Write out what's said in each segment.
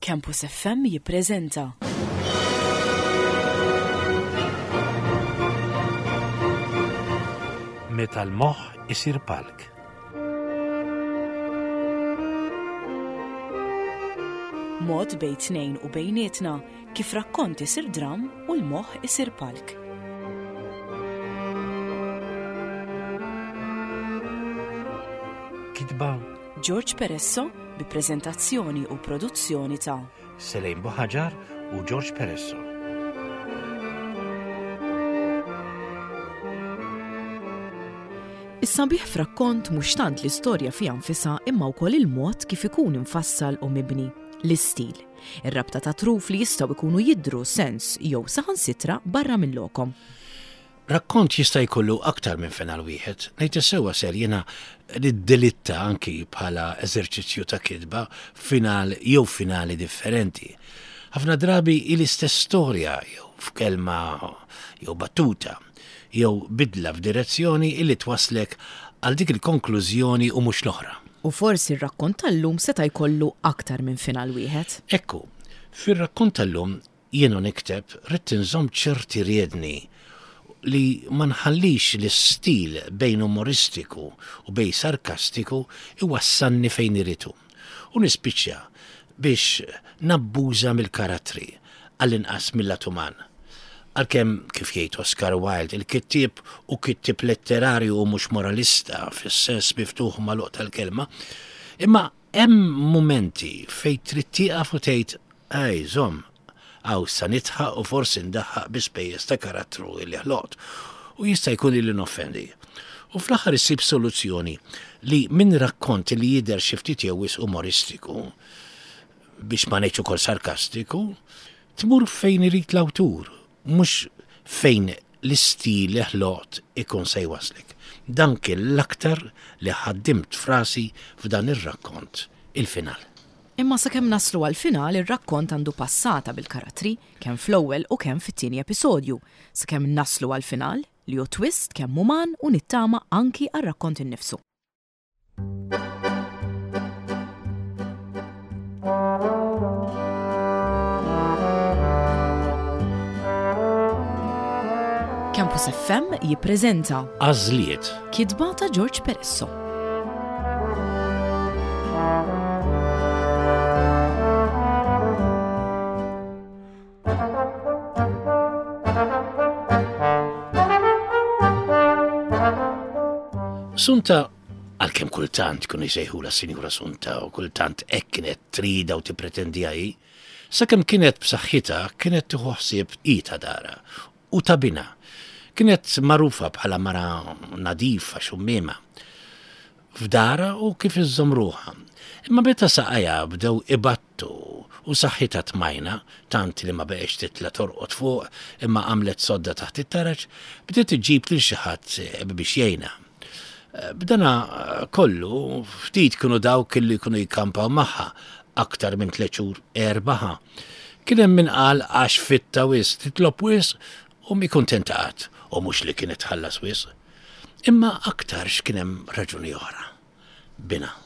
Campus FM jippreżenta. Meta l-moħħ isir palk. Mod bejn tnejn u bejnietna kif rakkont isir dram u l-moħħ isir palk. Kitba George Peresso bi preżentazzjoni u produzzjoni ta' Selejn Boħaġar u George Peresso. Is-sabiħ f'rakkont mhux tant l-istorja fiha nfisha imma wkoll il-mod kif ikun infassal u mibni, l-istil, ir-rabta ta' truf li jistgħu jkunu jidhru sens jew saħansitra barra mill-lokom. Rakkont jista' jkollu aktar minn final wieħed, ngħid isewwa ser jiena niddelitta anki bħala eżerċizzju ta' kitba finali differenti. Ħafna drabi l-istess storja jew f'kelma jew battuta jew bidla f'direzzjoni illi twaslek għal dik il-konklużjoni u mhux l-oħra. U forsi r-rakkont tal-lum seta' jkollu aktar minn final wieħed. Ekku, fir-rakkont tal-lum jienu nikteb rid inżomm ċerti riedni li ma nħallix l-istil bejn umoristiku u bejn sarkastiku iwassanni fejn iritu. U nispiċċja biex nabbuża mill-karattri għall-inqas mill-atuman. Għalkemm kif jgħid Oscar Wilde, il-kittieb u kittib letterarju u mhux moralista fis-sens miftuħ magħluq tal-kelma, imma hemm mumenti fejn trid tieqaf u tgħid ej żomm għaw sa nitħaq u forsi ndaħħaq bispejjeż ta' karattru li ħlot u jista' jkun li noffendi. U fl-aħħar issib soluzzjoni li minn rakkont li jidher xi ftit jew wis umoristiku biex ma ngħidx ukoll sarkastiku, tmur fejn irid l-awtur, mhux fejn l-istil li ħlot ikun se jwaslek. Dan kien l-aktar li ħaddimt frasi f'dan ir-rakkont, il-final. Imma sakemm naslu għal-final ir-rakkont għandu passata bil-karattri kemm fl-ewwel u kemm fit-tieni episodju, sakemm naslu għal-final li hu twist kemm uman u nittama anki għar-rakkont innifsu. Campus FM jippreżenta Għażliet kitba ta' George Peresso. Sunta, għalkemm kultant kun jsejħula Sinjura Sunta u kultant hekk kienet trida u tippretendija hi, sakemm kienet b'saħħitha kienet tieħu ħsieb ta' dara u ta' bina. Kienet magħrufa bħala mara nadifa xummiema f'dara u kif iżżomm ruħha. Imma meta saqajja bdew ibattu u saħħitha tmajna, tant li ma beqgħex titla torqod fuq imma għamlet sodda taħt it-taraġ, bdiet iġġib lil xi ħadd biex jgħinha. B'dana kollu, ftit kienu dawk li kienu jikampaw magħha aktar minn 3 xhur erbaħa. Kien hemm min qal għax fitta wis titlob wis u mi kuntentat u mhux li kienet tħallas wis. Imma aktar x'kien hemm raġuni oħra. Bina.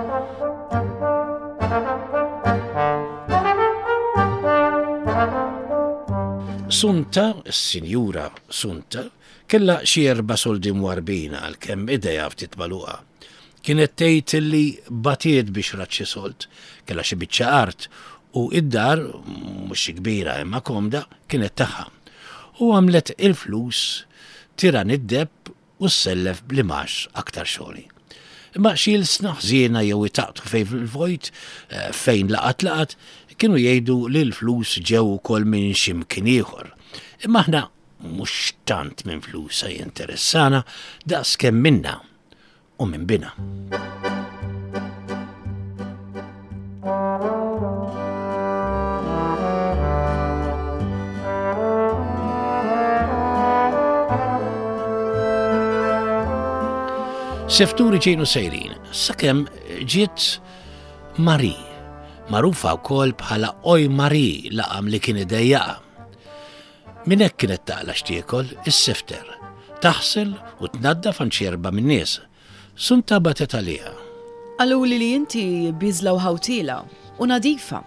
Sunta, s-Sinjura Sunta, kella xi 4 soldi mwarbina għalkemm idejha ftit magħluqa. Kienet tgħid li batiet biex raċċi sold, kella xi biċċa art u id-dar mhux kbira imma komda kienet tagħha. U għamlet il-flus tiran id-debb u sellef bl-imax aktar xogħli. Imma xi l-snaħżiena jew itaqtu fejn fil-vojt fejn laqat kienu jgħidu li l-flus ġew ukoll minn x'imkien ieħor. Imma aħna mhux tant minn flusa jinteressana daqs kemm minna u minn bina. Sefturi ġejnu sejrin, sakemm ġiet Marie, magħrufa wkoll bħala Oj Marie laqam li kien idejjaqa. Min hekk kienet taqla x'tiekol is-sifter, taħsel u tnaddaf anċerba min-nies. Sunta batet għaliha. Għaluli li inti biżla u ħawtila u nadifa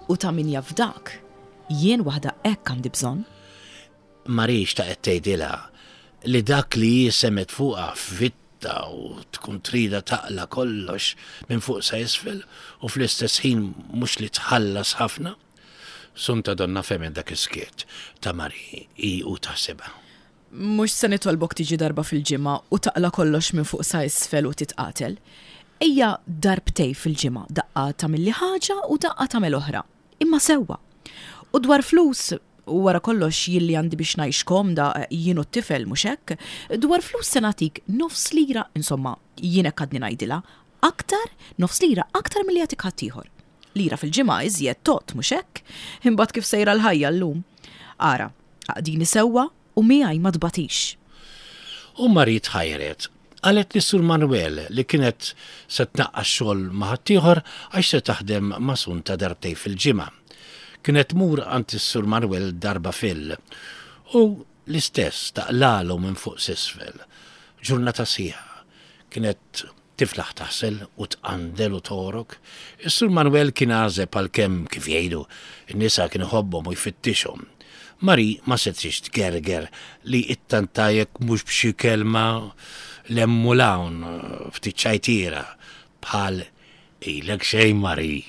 U ta' min jaf dak, jien waħda hekk għandi bżonn. Mariex ta' tgħidilha li dak li jisemet fuqha fitta u tkun trida taqla kollox minn fuq sa isfel u fl-istess ħin mhux li tħallas ħafna. Sunta donna femen dak iskiet ta' Mari u taħsibha. Mhux se nitolbok tiġi darba fil-ġimgħa u taqla kollox minn fuq sa isfel u titqatel. Ejja darbtej fil-ġimgħa, daqqa tagħmilli ħaġa u daqqa tagħmel oħra. Imma sewwa. U dwar flus, u wara kollox jilli għandi biex ngħixkom da jien u t-tifel mhux hekk, dwar flus se nagħtik nofs lira, insomma, jien hekk għadni ngħidilha, aktar nofs lira aktar milli jagħtik ħaddieħor. Lira fil-ġimgħa iżjed tot mhux hekk, imbagħad kif sejra l-ħajja llum. Ara, għaqdini sewwa u miegħi ma tbatix. U Mari tħajret, qalet li Sur Manuel li kienet se tnaqqas xogħol ma' ħaddieħor għax se taħdem ma' Sunta darbtej fil-ġimgħa. Kienet mur għand is-Sur Manuel darba u l-istess taqlalu minn fuq s'isfel. Ġurnata sieħa kienet tiflaħ taħsel u tqandel u torok. Is-Sur Manuel kien għażeb għalkemm kif jgħidu n-nisa kienu ħobbhom u jfittixhom. Mari ma setrix tgerger li ittantajek mhux b'xi kelma lemmu lawn ftit ċajtiera bħal ilek xejn Mari.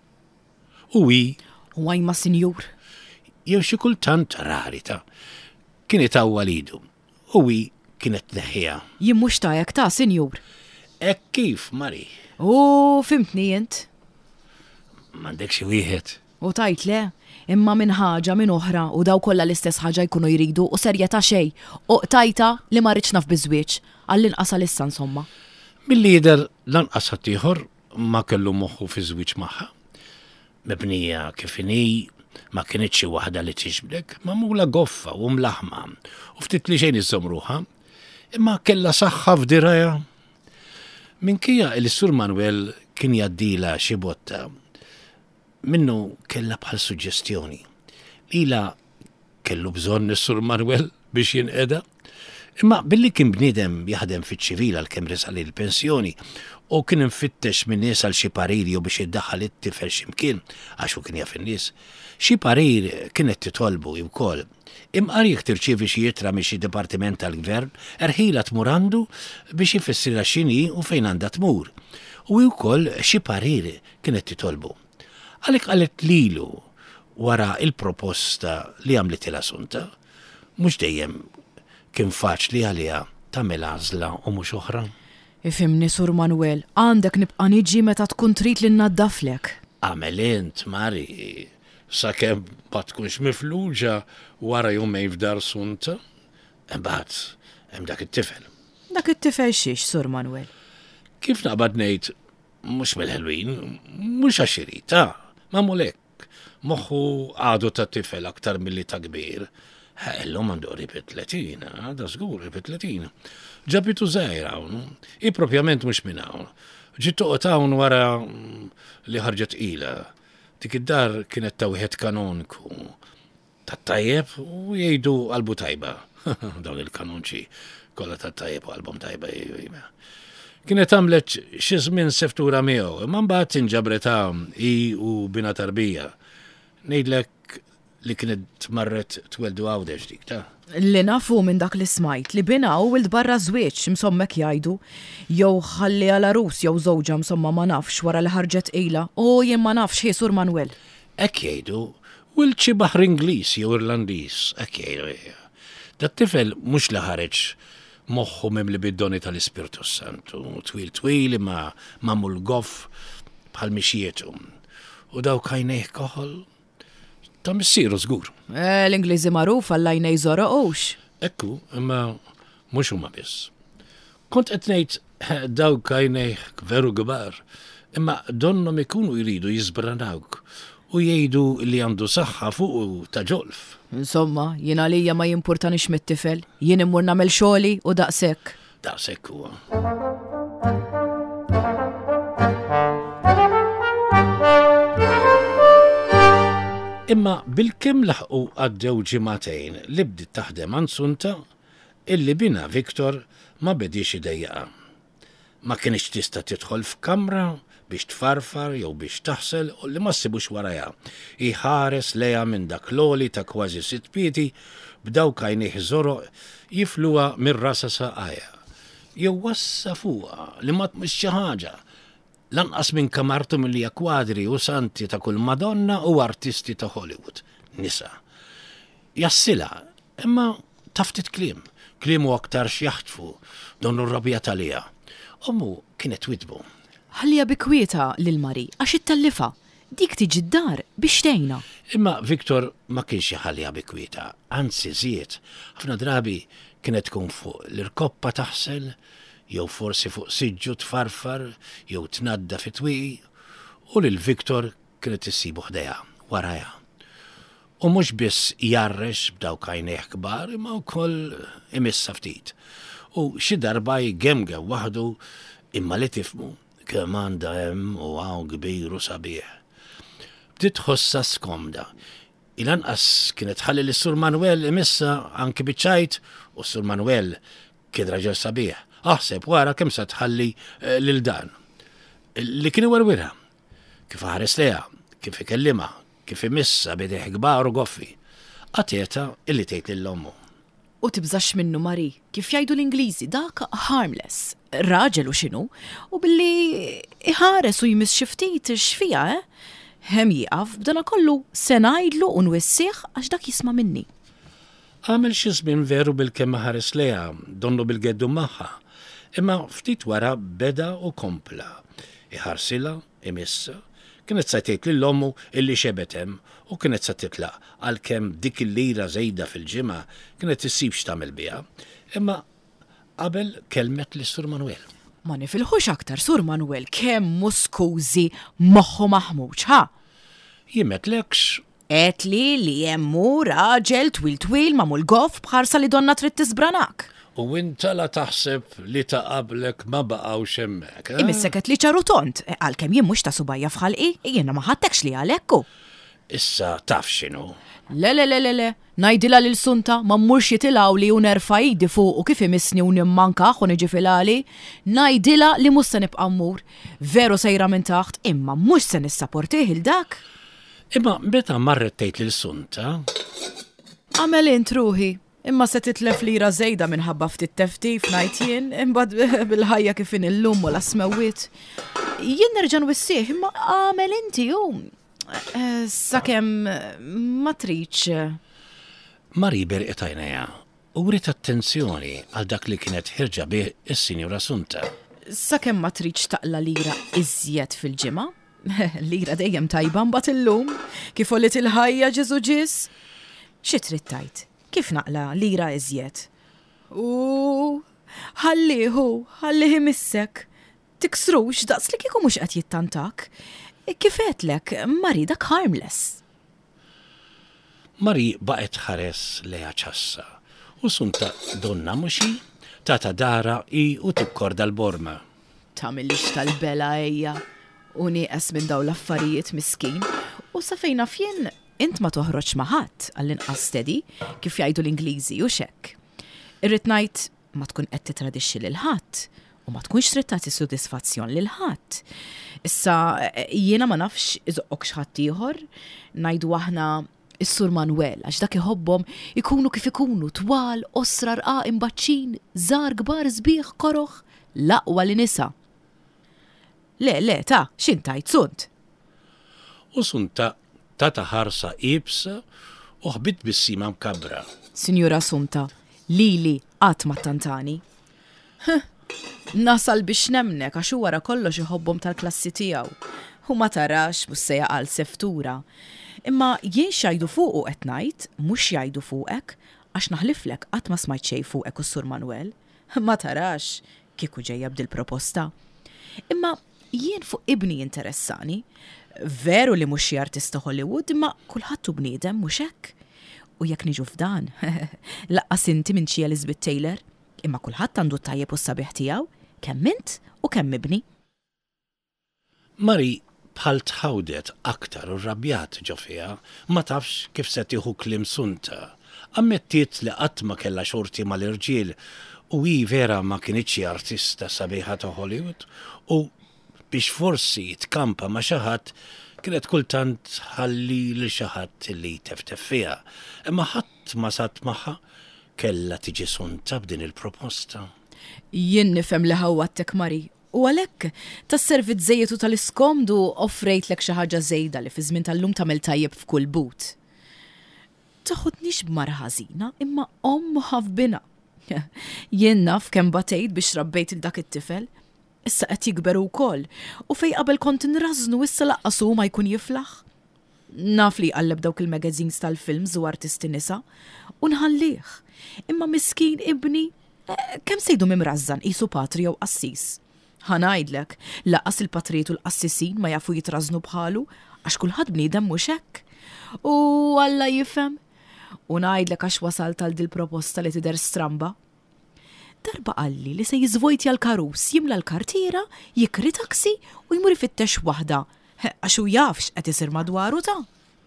Waj ma sinjur. Jew xi kultant rarita. Kienet awwalidu. Kienet neħħija. Jien mhux tajjek ta' sinjur. Ek kif, Mari? Fimtni jint. M'għandek xi wieħed. U tajt le, imma minn ħaġa minn oħra u daw kollha l-istess ħaġa jkunu jridu u serjetà xejn. U tajta li ma rridx naf biżwieġ, għall-inqas issa insomma. Milli jidher lanqas ħaddieħor ma kellu moħħu fi żwieġ magħha. Mebnija kif inhi ma kienitx xi waħda li tixblek, magħmula goffa u mlaħma u ftit li xejn iżżomm ruħha, imma kellha saħħa f'dirajha. Minkejja li Sur Manuel kien jaddila xi botta, minnu kellha bħal suġġestjoni. Lila kellu bżonn is-Sur Manuel biex jinqeda, imma billi kien bniedem jaħdem fiċ-ċivil għalkemm resaq il-pensjoni u kien infittex minn nies għal xi pariri u biex iddaħħal it-tifel x'imkien għax hu kien jaf in-nies. Xi parir kienet titolbu wkoll. Imqar jekk tirċievi xi jittra minn xi dipartiment tal-gvern, erħila tmur għandu biex jfissirha x'inhi u fejn għandha tmur. U wkoll xi parir kienet titolbu. Għalhekk qalet lilu wara il-proposta li għamlet Sunta, mhux dejjem kien faċli għaliha tagħmel għażla u mhux oħra. Ifhimni Sur Manuel, għandek nibqa' niġi meta tkun trid li nnaddaflek. Għamel int, Mari, sakemm ma tkunx mifluġa wara jumejn f'dar Sunta, imbagħad hemm dak it-tifel. Dak it-tifel xiex, Sur Manuel? Kif naqbad ngħid mhux mill-ħelwin, mhux għax irid, magħmul hekk. Moħħu għadu ta' tifel aktar milli ta' kbir. Illum għandu ribet 30, da żgur ribet 30. Ġabitu żgħira hawn, i propjament mhux minn hawn. Ġiet toqgħod hawn wara li ħarġet ila. Dik id-dar kienet ta' wieħed kanoniku tat-tajjeb u jgħidu qalbu tajba. Dawn il-kanonċi kollha tat-tajjeb u qalbhom tajba. Kienet għamlet xi żmien seftura miegħu, imma mbagħad inġabret hawn hi u bina tarbija. Ngħidlek li kienet marret tweldu għawdex dik, ta'. Li nafu minn dak li smajt li bina u wild barra żwieġ msommek jgħidu, jew ħalli għal arus jew żewġa msomma ma nafx wara li ħarġet ila, u jien ma nafx ħi Sur Manuel. Hekk jgħidu, wild xi baħr Ingliż jew Irlandiż, hekk jgħidu. Dat-tifel mhux li ħareġ moħħu mimli bid-doni tal-Ispirtu Santu, twil imma mamul goff bħal mixjietu. U daw kajnejh koħol ta' missieru żgur. L-Ingliżi magħruf għall-għajnej żoroqux. Ekku, imma mhux huma biss. Kont qed ngħid daw kajnejh veru kbar, imma donnom ikunu jridu jiżbranawk u jgħidu li għandu saħħa fuq ta' ġolf. Insomma, jien għalija ma jimpurtanix mit-tifel, jien immur nagħmel xogħli u daqshekk. Daqshekk huwa. Imma bil-kemm laħqu għaddew ġimagħtejn li bdiet taħdem għand Sunta, illi bina Viktor ma bedix idejjaqa. Ma kienx tista' tidħol f'kamra biex tfarfar jew biex taħsel u li ma ssibux warajha. Iħares leja minn dak loli ta' kważi 6 piedi b'dawk għajnieh żoroq jifluha mir-rasa saqajja. Jew wassa fuqha li ma tmux xi ħaġa. Lanqas minn kamartu milli kwadri u santi ta' kull Madonna u artisti ta' Hollywood. Nisa. Jassila, imma taftit kliem u aktar xjaħtfu donnu r-rabja talija. Ommu kienet widbu. Ħallija bikwieta lil Mari għax it-tellifa. Dik tiġi d-dar biex tgħinha. Imma Viktor ma kienx ħallija bikwieta, anzi żied. Ħafna drabi kienet tkun fuq l-irkoppa taħsel, jew forsi fuq siġġu tfarfar, jew tnadda fit-twieqi u lil Viktor kienet issibu ħdejha warajha. U mhux biss jarrex b'dawk għajnejh kbar imma wkoll imissa ftit. U xi darba jgemgem waħdu imma li tifmu kemm għandha hemm u hawn kbir u sabiħ. Bdiet tħossha skomda. Il-anqas kienet ħalli li Sur Manuel imissa anki biċċajt u Sur Manuel kien raġel sabiħ. Aħseb wara kemm se tħalli lil dan. Li kien iwerwirha. Kif ħares leha, kif ikellimha, kif imissa bideħ kbar u goffi. Għatieta illi tgħid lill-ommu. U tibżax minnu Mari, kif jgħidu l-Ingliżi dak harmless, raġel u x'inhu, u billi iħares u jmiss xi ftit x'fija, Hemm jieqaf b'dana kollu se ngħidlu u nwissih għax dak jisma' minni. Għamel xi żmien veru bil-kemm ħares leha, donnu bil-geddu magħha, imma ftit wara beda u kompla. Iħarsilha, imissa, kienet se tgħid lill-ommu illi xebet hemm u kienet se titlaq għalkemm dik il-lira żejda fil-ġimgħa kienet issib x'tagħmel biha, imma qabel kelmet li Sur Manuel. Ma nifilħux aktar Sur Manuel kemm muskużi moħħu maħmuġ, ha? Jimetlekx. Li jemmu raġel twil ma' goff bħarsa li donna trid tisbranak. U inta la taħseb li ta' qablek ma baqgħux hemmhekk. Imisseket li ċaru tont, għalkemm jien mhux ta' subajja fħalqi, jiena ma ħadtekx li għalekku. Issa taf x'inhu. Le, ngħidilha lil Sunta ma mmurx jitilgħu li u nerfa' jidi fuq u kif imissni u nimmankaħ u niġi filali, ngħidilha li mhux se nibqa' mmur. Veru sejra minn taħt, imma mhux se nissapportih il dak. Imma meta marret tgħid lil Sunta. Għamel intruħi, imma se titlef lira żejda minħabba ftit teftif ngħid jien, imbagħad bil-ħajja kif in illum u l-asmewwiet. Jien nerġa' nwissih, imma għamel inti hu. Sakemm ma tridx. Mari berqet għajnejha u wrid attenzjoni għal dak li kienet ħirġa bih is-Sinjura Sunta. Sakemm ma tridx taqla lira iżjed fil-ġimgħa? Lira dejjem tajba mbagħad illum, kif ollit il-ħajja Ġesu ġis. Xi trid tgħid? Kif naqla lira iżjed? Ħallih imissek. Tiksrux daqs li kieku mhux qed jittantak. Kif għedlek, Mari dak harmless. Mari baqet ħares leja ċassa u Sunta donna muxi tata dara i u tikkorda l-borma. Tamillix tal-bela ejja u nieqes minn daw l-affarijiet miskin u sa fejna fjen int ma toħroġ maħat għall-inqas stedi kif jgħidu l-Ingliżi u xekk. Irrid ngħid ma tkun qed titradixxi lil ħadd u ma tkunx trid tagħti sodisfazzjon lil ħadd. Issa jiena ma nafx iżoqqok x'ħadd ieħor, ngħidu aħna is-Sur Manuel għax dak iħobbhom ikunu kif ikunu twal, osra rqa' imbaċċin, żgħar kbar sbieħ koroħ, l-aqwa li nisa. Le, ta' x'intajt Sunt? U Sunta tata ħarsa ibsa u ħbit bis-sima mkabbra. Sinjura Sunta, lili qatt ma tantani. Nasal biex nemnek għax wara kollox iħobbhom tal-klassi tiegħu. U ma tarax mhux se jaqal seftura. Imma jien xajdu fuqu qed ngħid, mhux jgħidu fuqek, għax naħliflek qatt ma smajt xejn fuqek u Sur Manuel. Ma tarax kieku ġejja bdil proposta. Imma jien fuq ibni interessani. Veru li mhux xi artista Hollywood, imma kulħadd hu bniedem mhux hekk. U jekk niġu f'dan, laqqas inti minn xi Elizabeth Taylor, imma kulħadd għandu tajjeb u s-sabiħ tiegħu, kemm int u kemm ibni. Mari bħal tħawdet aktar u rrabjat ġo fiha, ma tafx kif se tieħu kliem Sunta. Ammettiet li qatt ma kellha xorti mal-irġiel u hi vera ma kienitx artista sabiħa ta' Hollywood u biex forsi tkampa ma' xi ħadd kienet kultant ħalli li xi ħadd li teftef fiha. Imma ħadd ma sat magħha kellha tiġi Sunta b'din il-proposta. Jien nifhem li ħawwattek Mari, u għalhekk tas-servizz żejjed u tal-iskomdu offrejtlek xi ħaġa żejda li fi żmien tal-lum tagħmel tajjeb f'kull but. Taħodniex b'mar ħażina imma ħafbina. Jien naf kemm batejt biex rabbejt il dak it-tifel, issa qed jikberu wkoll u fejn qabel kont inrażnu issa laqqasu ma jkun jiflaħ. Naf li qalleb dawk il-magazines tal-films u artisti nisa u nħallih. Imma miskin ibni kemm sejdu mimrażżan qisu patri jew qassis. Ħanajdlek, laqqas il-patriet u l-qassisin ma jafu jitrażnu bħalu għax kulħadd bniedem mhux hekk. U Alla jifhem. U ngħidlek għax wasal tal dil proposta li tidher stramba. Darba qalli li se jiżvojtja l-karus jimla l-kartiera, jikri taksi u jmur ifittex waħda għax hu jafx qed isir madwaru ta'.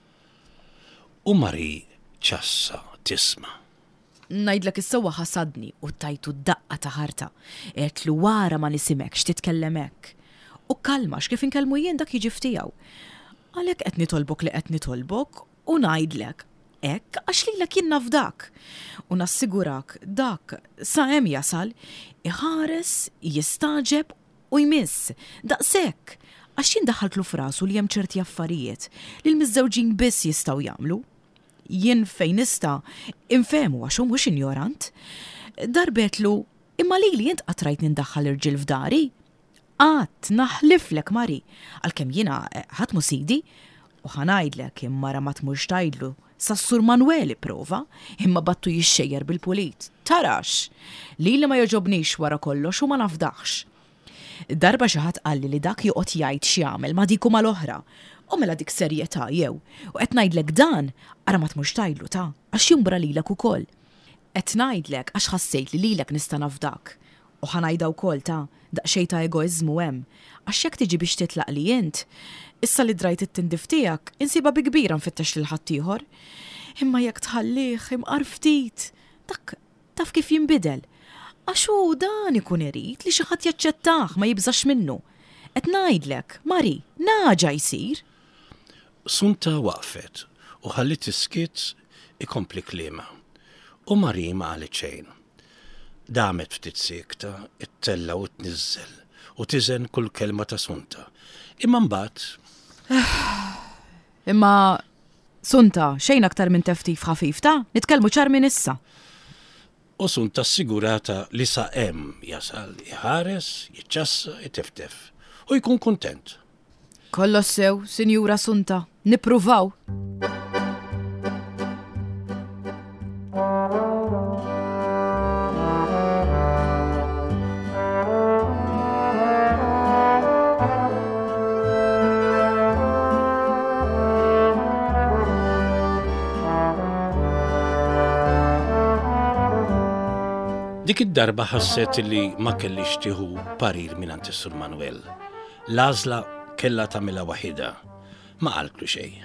U Mari ċassa tisma'. Ngħidlek is-sewwa ħasadni u tajtu daqqa ta' ħarta. Qedlu wara ma nisimekx titkellem hekk. U kalma x'kif inkellmu jien dak jiġi ftiegħu. Għalhekk qed nitolbok li qed nitolbok u ngħidlek hekk għax lilek jien naf dak. U nassigurak dak sa hemm jasal iħares, jistaġeb u jmiss daqshekk għax jien daħħaltlu f'rasu li hemm ċerti affarijiet li l-miżżewġin biss jistgħu jagħmlu. Jien fejn nista' infehmu għax hu mhux injorant. Darbetlu imma lili jint qatrajt nindaħħal irġiel f'dari. Qatt naħliflek Mari, għalkemm jiena ħadd mu sidi u ħanajdlek imma ma tmurx tgħidlu Sassur Manweli prova, imma battu jixxejjer bil-pulit. Tarax, li ma joġobnix wara kollox u ma nafdaħx. Darba xi ħadd qalli li dak joqgħod jgħid x'jagħmel ma diku mal-oħra, u mela dik serjetà jew, u qed ngħidlek dan ara ma tmux tgħidlu ta' għax jimbra lilek ukoll. Qed ngħidlek għax ħassejt li lilek nista' nafdak. U ħanajda wkoll ta' daqsxejn ta' egoiżmu hemm, għax jekk tiġi biex titlaq li int, issa li drajt it-tindif tiegħek insiba bi kbira nfittex lil ħadd ieħor. Imma jekk tħallih imqar ftit, dak taf kif jinbidel. Għax hu dan ikun irid li xi ħadd jaċċettah ma jibżax minnu. Qed ngħidlek, Mari, naġa jsir. Sunta waqfet u ħallit iskit ikompli kliema. U Mari ma qalet xejn. Damet ftit sikta, ittella u tniżżel u tiżen kull kelma ta' Sunta. Imma mbagħad Imma Sunta, xejn aktar minn teftif ħafif ta' nitkellmu ċar minn issa. U Sunta assigurata li sa hemm jasal iħares, jiċċassa, jiteftef u jkun kuntent. Kollox sew, Sinjura Sunta, nippruvaw. Dik id-darba ħasset li ma kellix tieħu parir minn Sur Manuel. L-għażla kellha tagħmilha waħida, ma qaltlu xejn.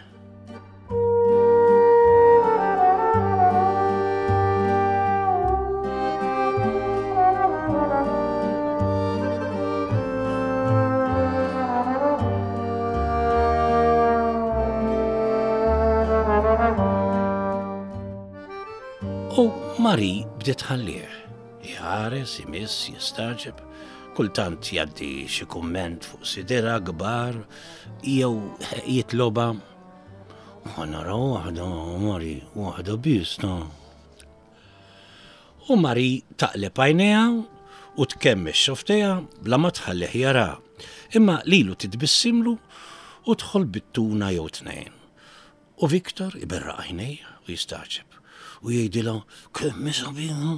U Mari bdiet ħallih. Jħares, jimiss, jistaġeb, kultant jaddi xi kumment fuq sidera kbar, jew jitloba. Nara waħda, Mari, waħda biss, no. U Mari taqleb għajnejha u tkemmex xoftejha bla ma tħallih jara, imma lilu titbissimlu u tħol bittuna jew tnejn. U Viktor iberra għajnejha u jistaġeb u jgħidilha kemm sabiħa.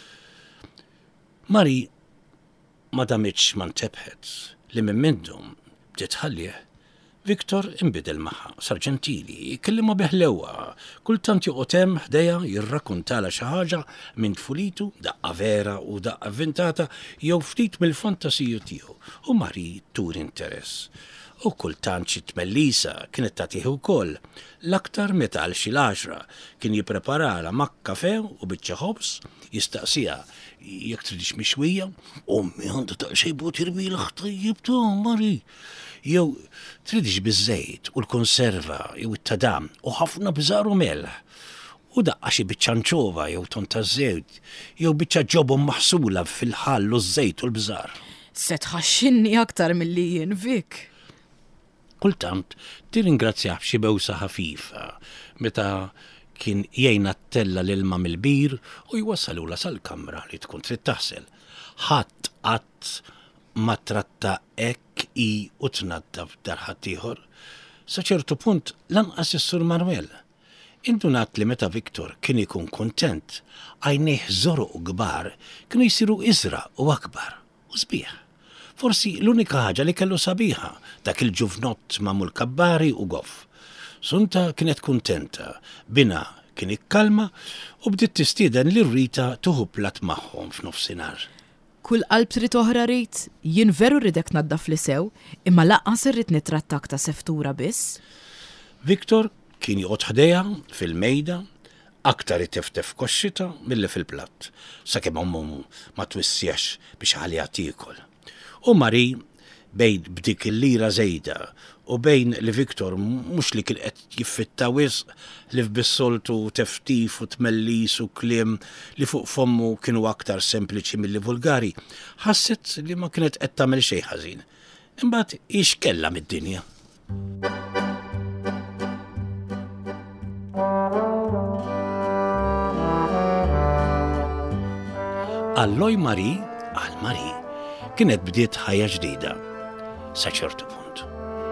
Mari ma damitx ma ntebħet li minn minnhom bdiet ħallih. Viktor inbidel magħha, sar ġentili, kellimha beħlewwa, kultant joqgħod hemm ħdejha jirrakkuntala xi ħaġa minn tfulitu, daqqa vera u daqqa avventata jew ftit mill-fantasiju tiegħu. U Mari tur interess. U kultant xi tmellisa kienet tagħtih ukoll. L-aktar meta għal xi l-10 kien jippreparala mak kafe u biċċa ħobs, jistaqsija jekk tridix mixwija, ommi għandha taqxej butir bilaħ tajjib ta' Mari. Jew tridix biż-żejt u l-konserva jew it-tadam u ħafna bżar u melħ. U daqqa xi biċċa anċova jew ton ta' żejt, jew biċċa ġobhom maħsula fil-ħall u ż-żejt u l-bżar. Se tħaxxinni aktar milli jien Vik. Kultant tirringrazzjah b'xi bewsa ħafifa meta kien jgħinha t-tella l-ilma mill-bir u jwassalula sal-kamra li tkun trid taħsel. Ħadd qatt ma tratta hekk i u tnaddaf dar ħadd ieħor. Sa ċertu punt lanqas is-Sur Manuel. Indunat li meta Viktor kien ikun kuntent, għajnejh żoroq kbar kienu jsiru iżra u akbar u sbieħ. Forsi l-unika ħaġa li kellu sabiħa dak il-ġuvnott mamul kabbari u goff. Sunta kienet kuntenta, bina kien ikkalma u bdiet tistieden li Rita tuħu plat magħhom f'nofsinhar. Kull qalb trid oħra rid, jien veru ridek naddaf li sew, imma laqqas irrid nitrattak ta' seftura biss. Viktor kien joqgħod ħdejha fil-mejda aktar iteftef koxxita milli fil-platt, sakemm ommu ma twissiex biex ħalija tiekol. U Mari bejn b'dik il-lira żejda u bejn li Viktor mhux li kien qed jiffitta wisq li f'bis-soltu teftif u tmellis u kliem li fuq fommu kienu aktar sempliċi milli vulgari, ħasset li ma kienet qed tagħmel xejn ħażin. Imbagħad ix kellha mid-dinja. Alloj Mari, għal Mari, kienet bdiet ħajja ġdida sa ċertu punt.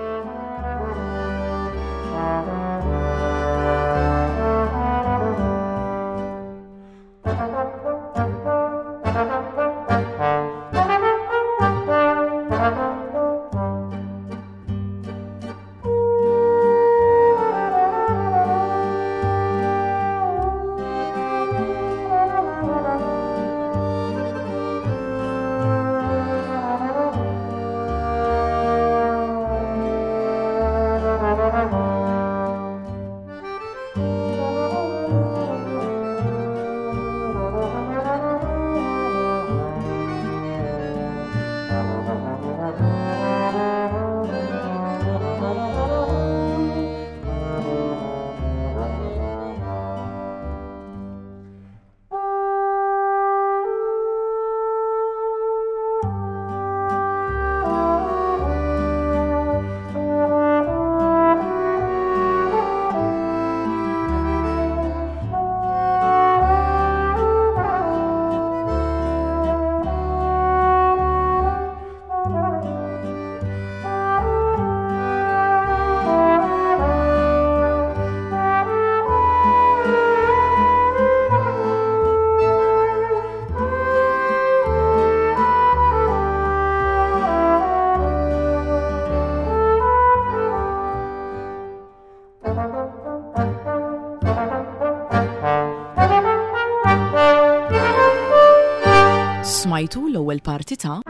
Smajtu l-ewwel parti ta'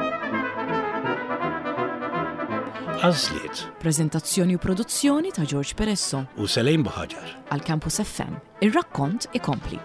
Għażliet Preżentazzjoni u produzzjoni ta' George Peresso u Selejn Baħaġar għal Campus FM. Ir-rakkont ikompli.